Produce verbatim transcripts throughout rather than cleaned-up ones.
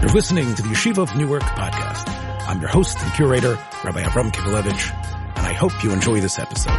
You're listening to the Yeshiva of Newark podcast. I'm your host and curator, Rabbi Avram Kivelevitz, and I hope you enjoy this episode.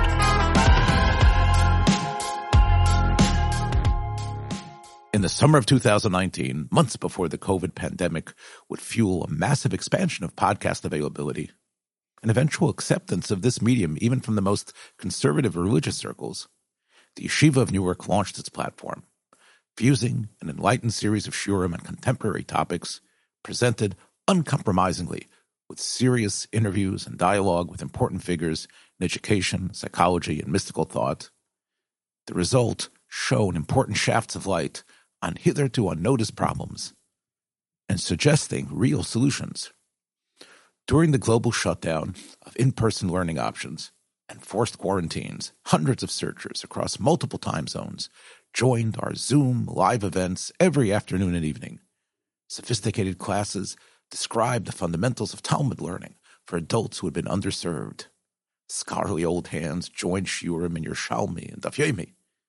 In the summer of two thousand nineteen, months before the COVID pandemic would fuel a massive expansion of podcast availability, an eventual acceptance of this medium even from the most conservative religious circles, the Yeshiva of Newark launched its platform, fusing an enlightened series of shurim and contemporary topics presented uncompromisingly with serious interviews and dialogue with important figures in education, psychology, and mystical thought. The result shone important shafts of light on hitherto unnoticed problems and suggesting real solutions. During the global shutdown of in-person learning options and forced quarantines, hundreds of searchers across multiple time zones joined our Zoom live events every afternoon and evening. Sophisticated classes described the fundamentals of Talmud learning for adults who had been underserved. Scholarly old hands joined Shurim in Yerushalmi and Daf Yomi.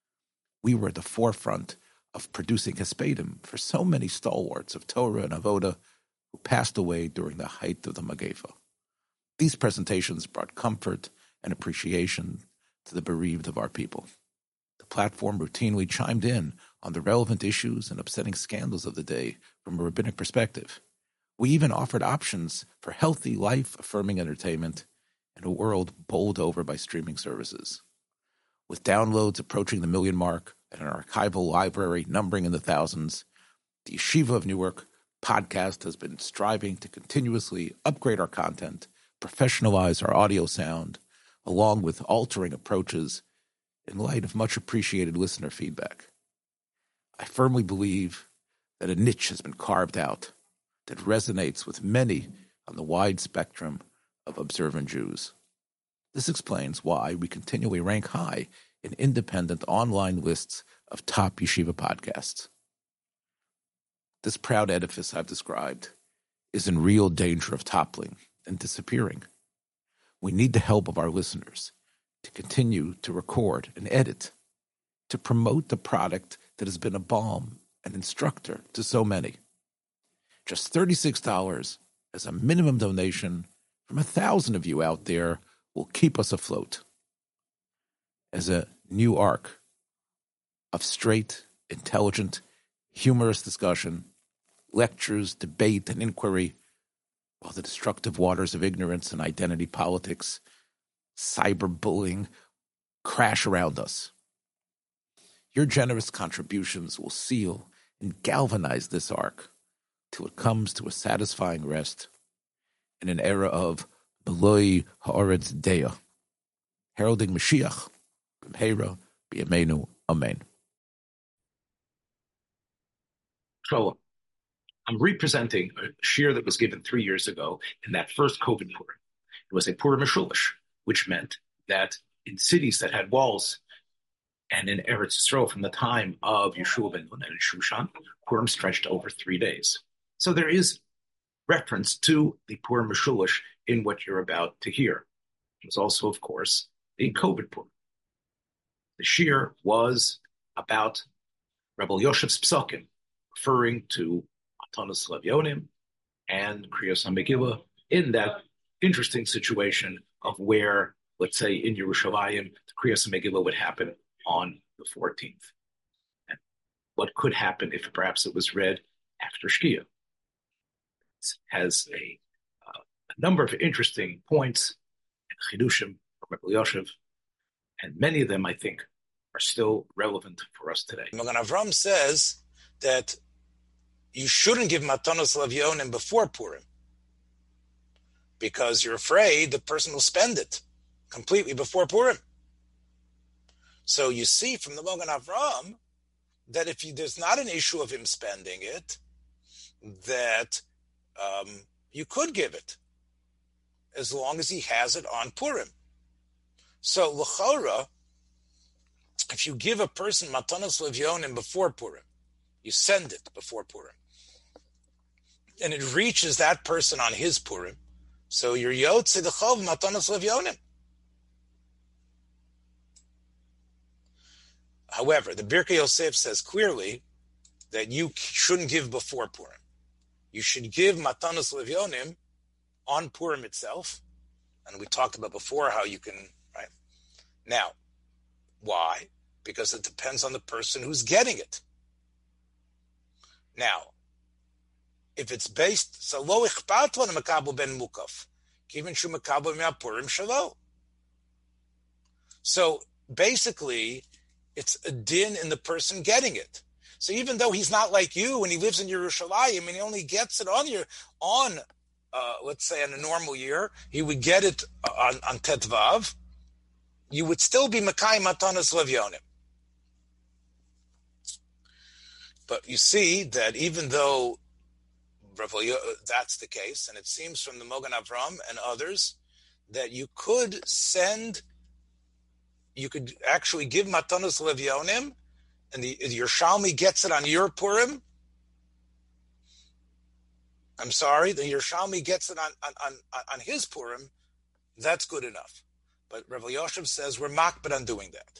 We were at the forefront of producing Hespedim for so many stalwarts of Torah and Avoda who passed away during the height of the Magefa. These presentations brought comfort and appreciation to the bereaved of our people. The platform routinely chimed in on the relevant issues and upsetting scandals of the day from a rabbinic perspective. We even offered options for healthy, life-affirming entertainment in a world bowled over by streaming services. With downloads approaching the million mark and an archival library numbering in the thousands, the Yeshiva of Newark podcast has been striving to continuously upgrade our content, professionalize our audio sound, along with altering approaches in light of much appreciated listener feedback. I firmly believe that a niche has been carved out that resonates with many on the wide spectrum of observant Jews. This explains why we continually rank high in independent online lists of top yeshiva podcasts. This proud edifice I've described is in real danger of toppling and disappearing. We need the help of our listeners to continue to record and edit, to promote the product that has been a balm and instructor to so many. Just thirty-six dollars as a minimum donation from a thousand of you out there will keep us afloat. As a new arc of straight, intelligent, humorous discussion, lectures, debate, and inquiry, while the destructive waters of ignorance and identity politics, cyberbullying, crash around us. Your generous contributions will seal and galvanize this arc till it comes to a satisfying rest in an era of Beloi Haaretz Dea, heralding Mashiach, B'mheira B'yameinu, Amen. So, I'm representing a shir that was given three years ago in that first COVID Purim. It was a Purim Mishulish, which meant that in cities that had walls and in Eretz Yisrael from the time of Yeshua ben Nun and Shushan, Purim stretched over three days. So there is reference to the Purim Mishulish in what you're about to hear. It was also, of course, the COVID Purim. The shir was about Rebbe Yoshev's Psokim, referring to Matanos Levyonim and Kriyos HaMegillah in that interesting situation of where, let's say, in Yerushalayim, the Kriyos HaMegillah would happen on the fourteenth. And what could happen if perhaps it was read after Shkia? It has a, uh, a number of interesting points and chidushim from Rebbe Yoshev, and many of them, I think, are still relevant for us today. Magen Avram says that you shouldn't give Matanos Levyonim before Purim because you're afraid the person will spend it completely before Purim. So you see from the Magen Avram that if you, there's not an issue of him spending it, that um, you could give it as long as he has it on Purim. So l'chora, if you give a person Matanos Levyonim before Purim, you send it before Purim, and it reaches that person on his Purim, so you're Yotze the Chov Matanos Levyonim. However, the Birkei Yosef says clearly that you shouldn't give before Purim. you should give Matanos Levyonim on Purim itself. And we talked about before how you can, right? Now, why? Because it depends on the person who's getting it. Now, if it's based, so lo ichpat lo mekabel ben mukaf, kivin shu mekabel me'apurim shelo. So basically, it's a din in the person getting it. So even though he's not like you and he lives in Yerushalayim and he only gets it on your on, uh, let's say, in a normal year, he would get it on on Tetvav. You would still be Makai Matanas Levyonim. But you see that even though that's the case, and it seems from the Mogan Avram and others that you could send, you could actually give Matanos Levyonim, and the Yerushalmi gets it on your Purim. I'm sorry, the Yerushalmi gets it on, on, on, on his Purim. That's good enough. But Rav Elyashiv says we're makbid on doing that.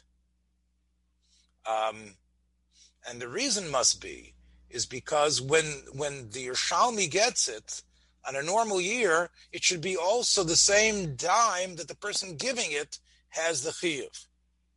Um, and the reason must be is because when when the Yerushalmi gets it on a normal year, it should be also the same dime that the person giving it has the chiyuv.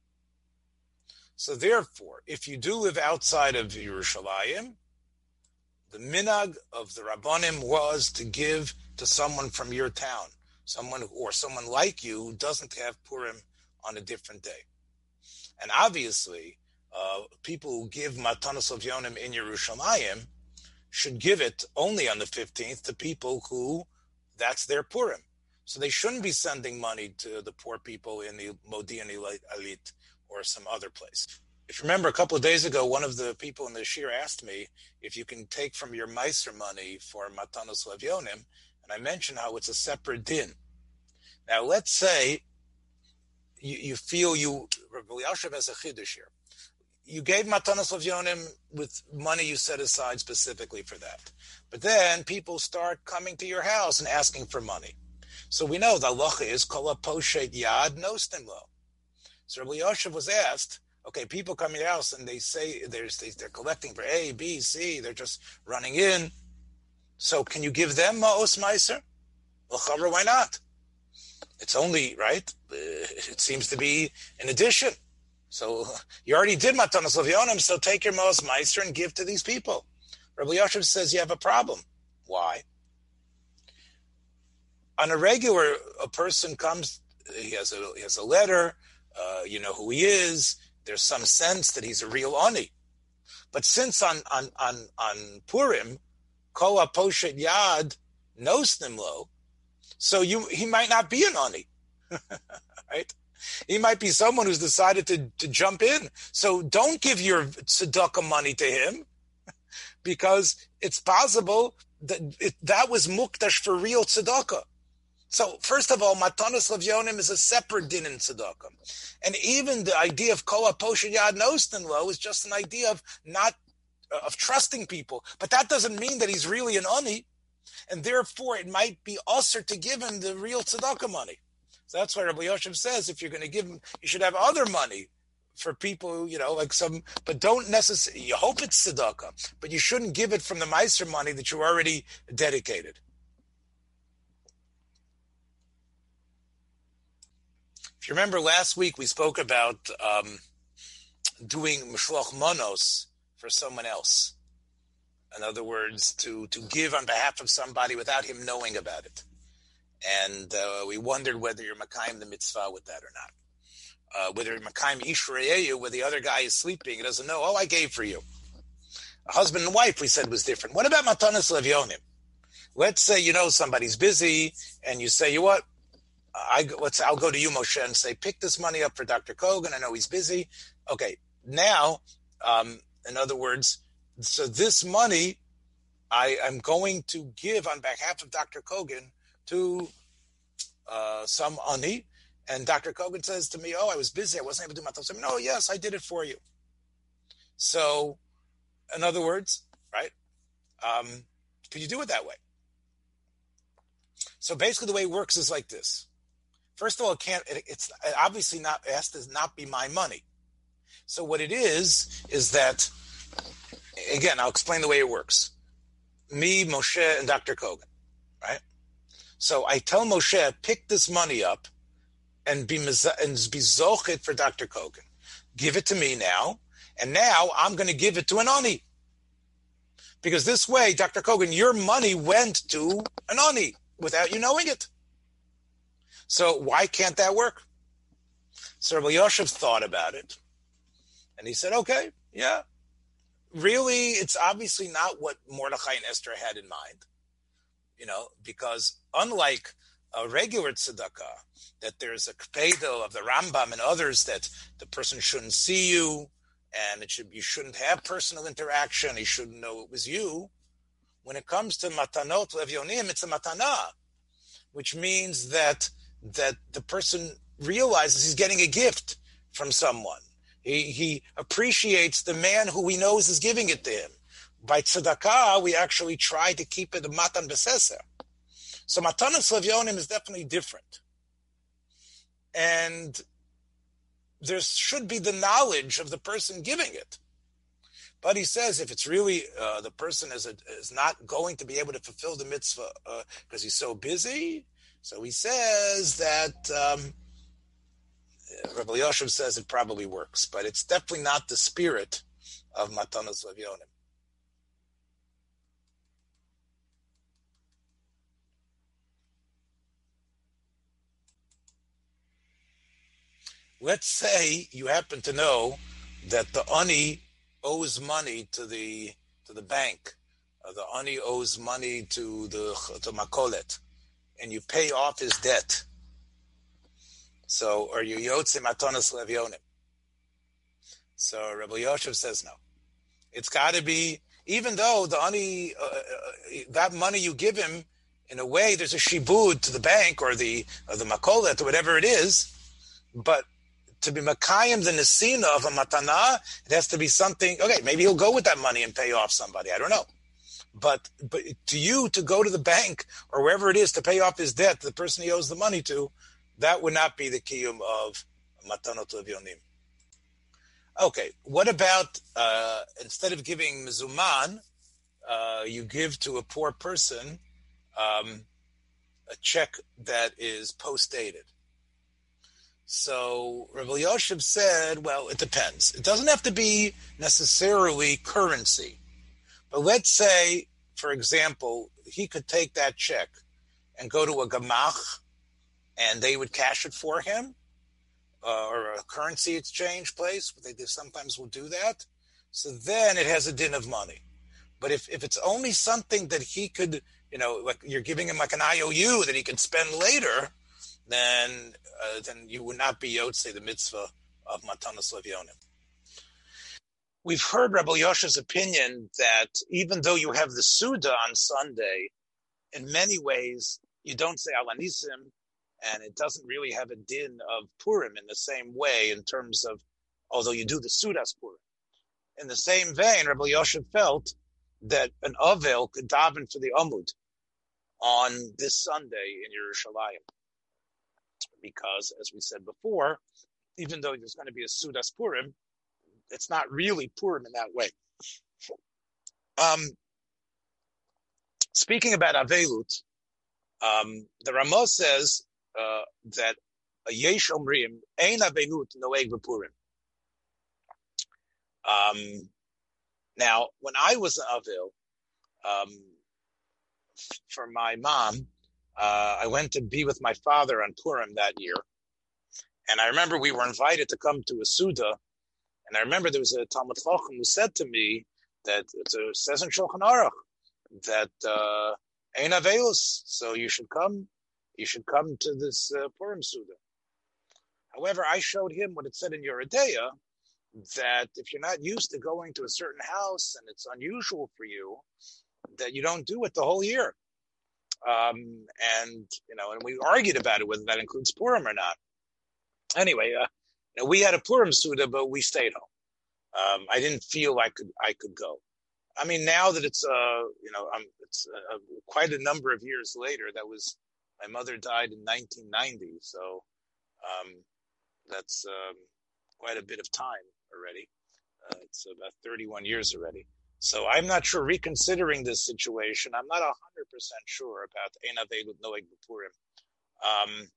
So therefore, if you do live outside of Yerushalayim, the minhag of the Rabbanim was to give to someone from your town, someone or someone like you who doesn't have Purim on a different day. And obviously, uh, people who give Matanos Levyonim in Yerushalayim should give it only on the fifteenth to people who that's their Purim. So they shouldn't be sending money to the poor people in the Modi'in Alit or some other place. If you remember, a couple of days ago, one of the people in the shir asked me if you can take from your Meiser money for Matanos Levyonim, and I mentioned how it's a separate din. Now, let's say you, you feel you, Rabbi Elyashiv has a chiddush here. You gave Matanos Levyonim with money you set aside specifically for that. But then people start coming to your house and asking for money. So we know the halacha is kol poshet yad nostim lo. So Rabbi Elyashiv was asked, okay, people come to your house and they say there's, they're collecting for A, B, C, they're just running in. So can you give them ma'os meiser? Well, chavra, why not? It's only, right? It seems to be an addition. So you already did Matanos Levyonim, so take your ma'os meiser and give to these people. Rabbi Elyashiv says you have a problem. Why? On a regular, a person comes, he has a, he has a letter, uh, you know who he is, there's some sense that he's a real ani. But since on on on, on Purim, Kol HaPoshet Yad Nosnim Lo, so you he might not be an ani, right? He might be someone who's decided to, to jump in. So don't give your tzedakah money to him, because it's possible that it, that was mukdash for real tzedakah. So first of all, Matanos Levyonim is a separate din in tzedakah. And even the idea of Kol HaPoshet Yad Nostin Lo is just an idea of not, uh, of trusting people. But that doesn't mean that he's really an ani. And therefore, it might be usher to give him the real tzedakah money. So that's why Rabbi Elyashiv says if you're going to give him, you should have other money for people, you know, like some, but don't necessarily, you hope it's tzedakah, but you shouldn't give it from the meiser money that you already dedicated. If you remember last week, we spoke about um, doing mishloach manos for someone else. In other words, to, to give on behalf of somebody without him knowing about it. And uh, we wondered whether you're makayim the mitzvah with that or not. Uh, whether you're makayim ishreyeyu, where the other guy is sleeping, he doesn't know, oh, I gave for you. A husband and wife, we said, was different. What about matanos levyonim? Let's say, you know, somebody's busy, and you say, you know what? I, let's, I'll go to you, Moshe, and say, pick this money up for Doctor Kogan. I know he's busy. Okay, now, um, in other words, so this money I am going to give on behalf of Doctor Kogan to uh, some ani, and Doctor Kogan says to me, oh, I was busy, I wasn't able to do my thoughts. I mean, oh, yes, I did it for you. So, in other words, right, um, can you do it that way? So basically the way it works is like this. First of all, it can't, it, it's obviously not, it has to not be my money. So what it is, is that, again, I'll explain the way it works. me, Moshe, and Doctor Kogan, right? So I tell Moshe, pick this money up and be and be zochet for Doctor Kogan. Give it to me now, and now I'm going to give it to an ani. Because this way, Doctor Kogan, your money went to an ani without you knowing it. So why can't that work? So Rabbi Yosef thought about it, and he said, okay, yeah. Really, it's obviously not what Mordechai and Esther had in mind, you know, because unlike a regular tzedakah, that there's a kpedo of the Rambam and others that the person shouldn't see you, and it should you shouldn't have personal interaction, he shouldn't know it was you. When it comes to matanot levyonim, it's a matana, which means that that the person realizes he's getting a gift from someone. He, he appreciates the man who he knows is giving it to him. By tzedakah, we actually try to keep it a matan b'seser. So matanas levyonim is definitely different. And there should be the knowledge of the person giving it. But he says if it's really, uh, the person is, a, is not going to be able to fulfill the mitzvah because uh, he's so busy, so he says that um, Rabbi Yosef says it probably works, but it's definitely not the spirit of Matanos Levyonim. Let's say you happen to know that the ani owes money to the to the bank, uh, the ani owes money to the to Makolet, and you pay off his debt. So, are you Yotze Matanos Levyonim? So, Rabbi Yosef says no. It's got to be, even though the ani, uh, uh, that money you give him, in a way, there's a shibud to the bank or the or the makolet or whatever it is, but to be makayim the nesina of a matana, it has to be something. Okay, maybe he'll go with that money and pay off somebody. I don't know. But but to you to go to the bank or wherever it is to pay off his debt, the person he owes the money to, that would not be the kiyum of matanot levyonim. Okay, what about uh, instead of giving mezuman, uh, you give to a poor person um, a check that is post-dated? So Rabbi Yosef said, well, it depends. It doesn't have to be necessarily currency. But let's say, for example, he could take that check and go to a gamach and they would cash it for him, uh, or a currency exchange place. They sometimes will do that. So then it has a din of money. But if, if it's only something that he could, you know, like you're giving him like an I O U that he could spend later, then uh, then you would not be Yotze the mitzvah of Matanos Levyonim. We've heard Rabbi Yosha's opinion that even though you have the Suda on Sunday, in many ways you don't say Al Anisim, and it doesn't really have a din of Purim in the same way in terms of, although you do the Sudas Purim. In the same vein, Rabbi Yosha felt that an Avel could daven for the Amud on this Sunday in Yerushalayim. Because, as we said before, even though there's going to be a Sudas Purim, it's not really Purim in that way. Um, speaking about Avelut, um, the Ramah says uh, that a Yesh Omrim, Ein Avelut Noeg B'Purim. Um, now, when I was an Avel, um, f- for my mom, uh, I went to be with my father on Purim that year. And I remember we were invited to come to a Suda. And I remember there was a Talmud Chacham who said to me that it says in Shulchan Aruch that uh, Ein Avelos, so you should come, you should come to this uh, Purim Suda. However, I showed him what it said in Yeridea, that if you're not used to going to a certain house and it's unusual for you, that you don't do it the whole year. Um, and, you know, and we argued about it, whether that includes Purim or not. Anyway, uh, you know, we had a Purim Suda, but we stayed home. Um, I didn't feel I could, I could go. I mean, now that it's, uh, you know, um, it's uh, quite a number of years later. That was, my mother died in nineteen ninety. So, um, that's, um, quite a bit of time already. Uh, it's about thirty-one years already. So I'm not sure, reconsidering this situation, I'm not one hundred percent sure about Ein Avelut Noeg B'Purim. Um,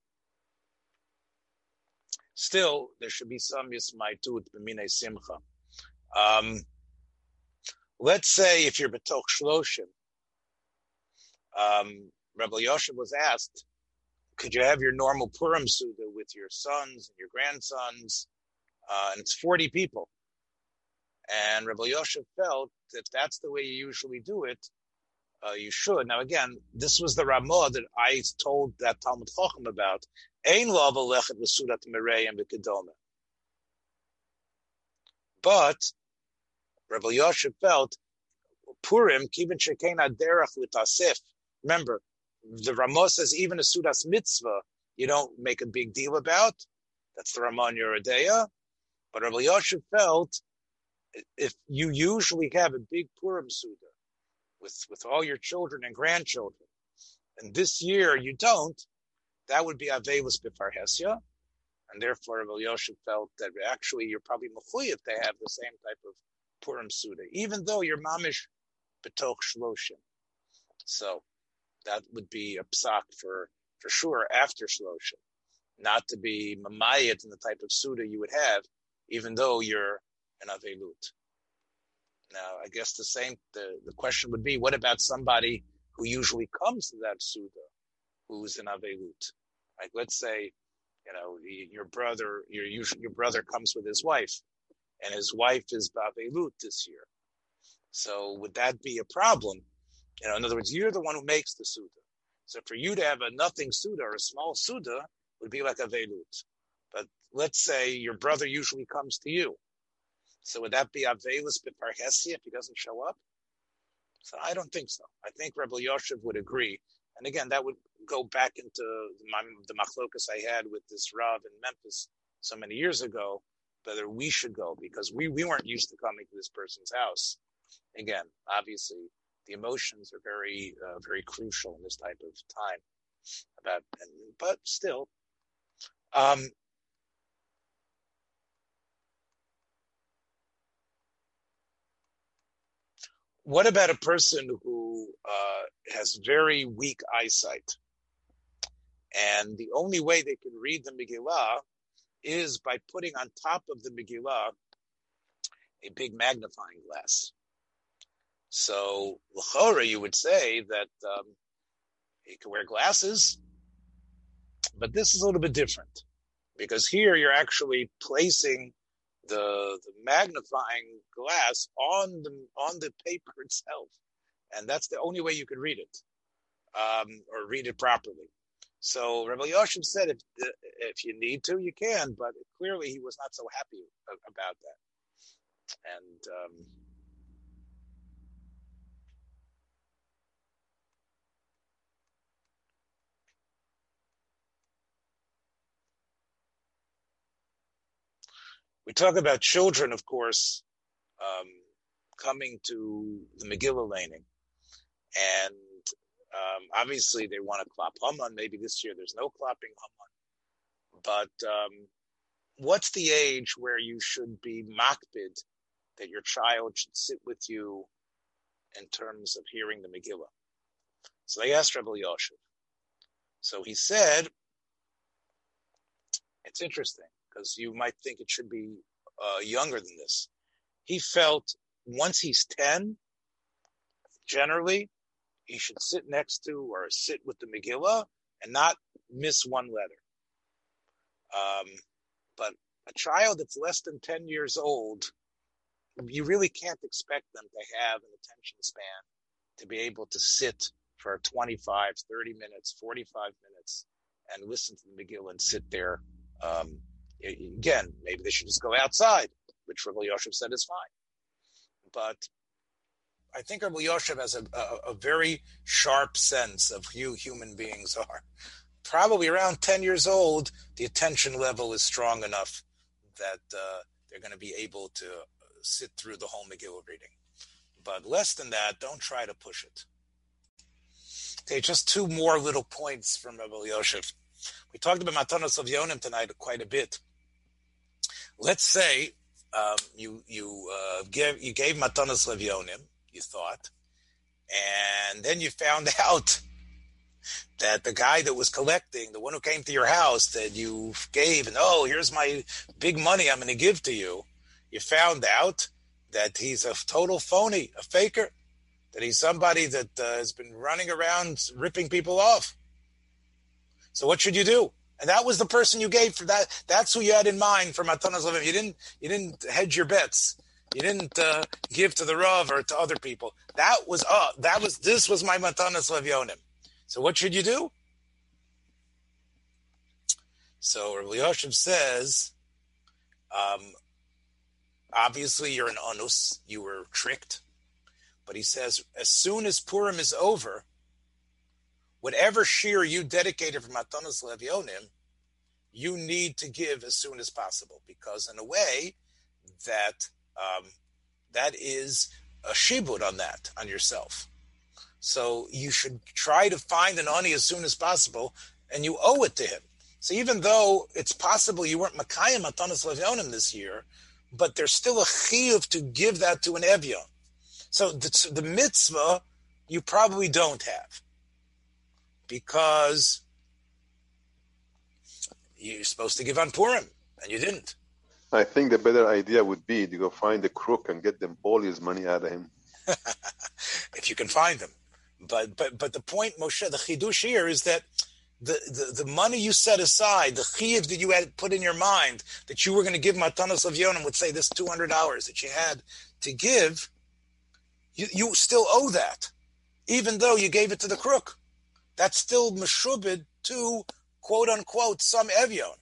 still, there should be some Yismaitut B'minei Simcha. Um, let's say if you're B'toch Shloshim, um, Rebbe Yoshev was asked, could you have your normal Purim Suda with your sons and your grandsons? Uh, and it's forty people. And Rebbe Yoshev felt that that's the way you usually do it, uh, you should. Now, again, this was the Ramah that I told that Talmud Chacham about. Ein lo avalechet v'sudat merayim v'kedoma. But Rebbe Yoshev felt Purim kivin shekein aderech l'tasif. Remember, the Ramah says even a sudas mitzvah you don't make a big deal about. That's the Ramah in Yoreh De'ah. But Rebbe Yoshev felt if you usually have a big Purim Suda with, with all your children and grandchildren, and this year you don't, that would be Avelis B'Farhesya, and therefore Rebbe Yoshev felt that actually you're probably mechuyev to have the same type of Purim Suda, even though you're mamish b'toch shloshim. So that would be a psak for, for sure after shloshim, not to be mamayit in the type of Suda you would have, even though you're an Avelut. Now, I guess the same, the, the question would be, what about somebody who usually comes to that Suda, who's an Avelut? Like, let's say, you know, your brother, your your brother comes with his wife, and his wife is Ba'avelut this year. So would that be a problem? You know, in other words, you're the one who makes the Suda. So for you to have a nothing Suda or a small Suda would be like Avelut. But let's say your brother usually comes to you. So would that be Avelis B'Parhesi if he doesn't show up? So I don't think so. I think Rebbe Yoshev would agree. And again, that would go back into the, the machlokas I had with this Rav in Memphis so many years ago, whether we should go, because we, we weren't used to coming to this person's house. Again, obviously, the emotions are very, uh, very crucial in this type of time. About, and, but still, um, what about a person who uh, has very weak eyesight? And the only way they can read the Megillah is by putting on top of the Megillah a big magnifying glass. So, l'chora, you would say that um, he can wear glasses, but this is a little bit different, because here you're actually placing the, the magnifying glass on the on the paper itself, and that's the only way you could read it, um, or read it properly. So Rebbe Yoshev said, if if you need to, you can, but clearly he was not so happy about that. And um, we talk about children, of course, um, coming to the Megillah laning, and um, obviously they want to klap Haman. Maybe this year there's no klapping Haman, but um, what's the age where you should be makbid that your child should sit with you in terms of hearing the Megillah? So they asked Rebbe Yoshev. So he said, it's interesting, because you might think it should be uh, younger than this. He felt once he's ten, generally, he should sit next to or sit with the Megillah and not miss one letter. Um, but a child that's less than ten years old, you really can't expect them to have an attention span to be able to sit for twenty-five, thirty minutes, forty-five minutes and listen to the Megillah and sit there. Um, again, maybe they should just go outside, which Rebbe Yoshev said is fine. But I think Rebbe Yoshev has a, a, a very sharp sense of who human beings are. Probably around ten years old, the attention level is strong enough that uh, they're going to be able to sit through the whole Megillah reading. But less than that, don't try to push it. Okay, just two more little points from Rebbe Yoshev. We talked about Matanos of Yonim tonight quite a bit. Let's say um, you you uh, give you gave matanas levionim, you thought, and then you found out that the guy that was collecting, the one who came to your house that you gave, and oh, here's my big money I'm going to give to you, you found out that he's a total phony, a faker, that he's somebody that uh, has been running around ripping people off. So what should you do? And that was the person you gave for that. That's who you had in mind for Matanas Levim. You didn't, you didn't hedge your bets. You didn't uh, give to the Rav or to other people. That was, uh, that was, this was my Matanas Levionim. So what should you do? So Rabbi Yoshev says, um, obviously you're an onus. You were tricked. But he says, as soon as Purim is over, whatever shir you dedicated for Matanas Levionim, you need to give as soon as possible, because in a way that um, that is a shibud on that, on yourself. So you should try to find an ani as soon as possible, and you owe it to him. So even though it's possible you weren't Makayim Matanas Levionim this year, but there's still a chiyuv to give that to an Evion. So the, the mitzvah you probably don't have, because you're supposed to give on Purim, and you didn't. I think the better idea would be to go find the crook and get them all his money out of him. If you can find them. But but but the point, Moshe, the chidush here is that the, the, the money you set aside, the chiyuv that you had put in your mind, that you were going to give Matanas Levionim, would say this two hundred dollars that you had to give, you, you still owe that, even though you gave it to the crook. That's still meshubed to, quote unquote, some Evion.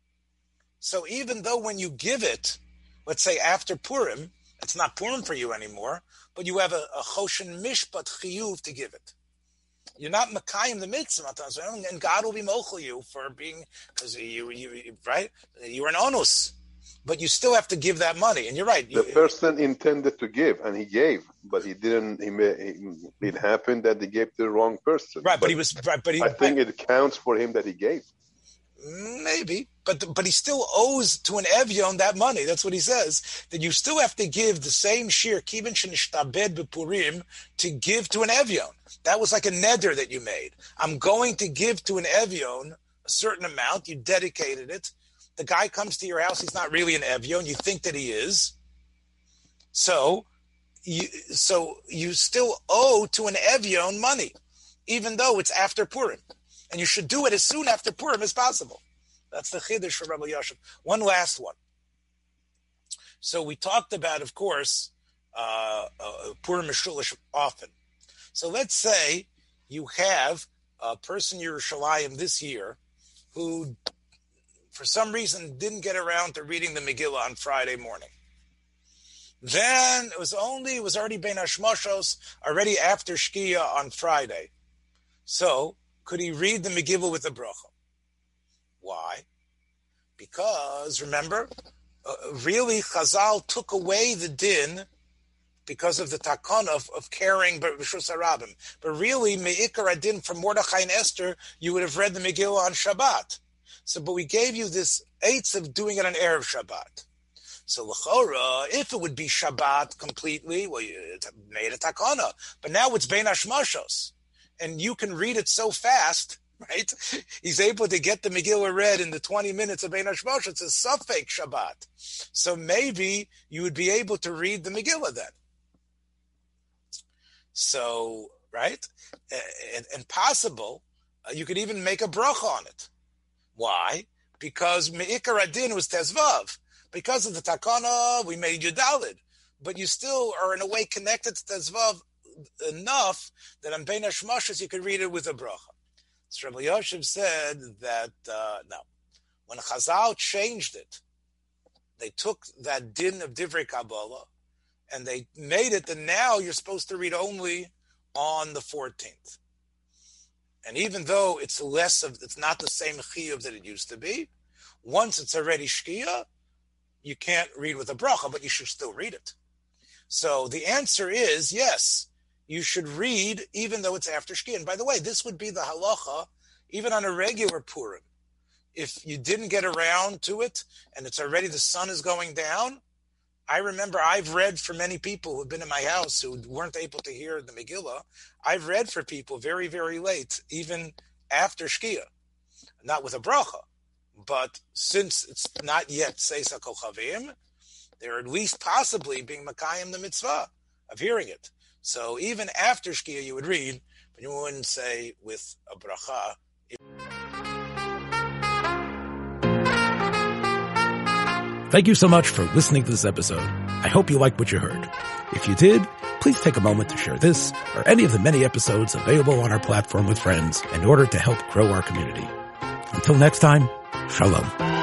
So even though when you give it, let's say after Purim, it's not Purim for you anymore, but you have a, a choshen mishpat chiyuv to give it. You're not makayim the mitzvah, and God will be mochel you for being, because you, you, right? You were an onus, but you still have to give that money. And you're right. The you, person intended to give, and he gave, but he didn't. He, he, it happened that he gave to the wrong person. Right, but, but he was. Right, but he. I think right. It counts for him that he gave. Maybe, but but he still owes to an Evion that money. That's what he says. That you still have to give the same shir kivin shenishtabed bepurim to give to an Evion. That was like a neder that you made. I'm going to give to an Evion a certain amount. You dedicated it. The guy comes to your house. He's not really an Evion. You think that he is. So you so you still owe to an Evion money, even though it's after Purim. And you should do it as soon after Purim as possible. That's the chiddush for Rabbi Yoshev. One last one. So we talked about, of course, uh, uh, Purim Mishulish often. So let's say you have a person Yerushalayim this year who, for some reason, didn't get around to reading the Megillah on Friday morning. Then it was only, it was already Ben Hashmoshos, already after Shkia on Friday. So could he read the Megillah with a bracha? Why? Because, remember, uh, really Chazal took away the din because of the takana of, of carrying B'Rishus HaRabim. But really, Me'ikar Adin from Mordechai and Esther, you would have read the Megillah on Shabbat. So, but we gave you this eighth of doing it on Erev Shabbat. So, l'chora, if it would be Shabbat completely, well, you made a takana. But now it's Bein Hashmashos. And you can read it so fast, right? He's able to get the Megillah read in the twenty minutes of Bein Hashmashos. It's a suffix Shabbat. So maybe you would be able to read the Megillah then. So, right? And, and possible, uh, you could even make a bracha on it. Why? Because Me'ikar Adin was Tezvav. Because of the Takana, we made Yudalid. But you still are in a way connected to Tezvav enough that on Bein Hashmashos you could read it with a bracha. So Rabbi Yoshev said that, uh, no. When Chazal changed it, they took that din of Divrei Kabbalah and they made it that now you're supposed to read only on the fourteenth. And even though it's less of, it's not the same chiyuv that it used to be, once it's already shkia, you can't read with a bracha, but you should still read it. So the answer is yes, you should read even though it's after shkia. And by the way, this would be the halacha even on a regular Purim. If you didn't get around to it and it's already the sun is going down, I remember I've read for many people who've been in my house who weren't able to hear the Megillah. I've read for people very, very late, even after Shkia, not with a bracha. But since it's not yet Seisa Kochavim, they're at least possibly being Makayim the mitzvah of hearing it. So even after Shkia you would read, but you wouldn't say with a bracha. Thank you so much for listening to this episode. I hope you liked what you heard. If you did, please take a moment to share this or any of the many episodes available on our platform with friends in order to help grow our community. Until next time, Shalom.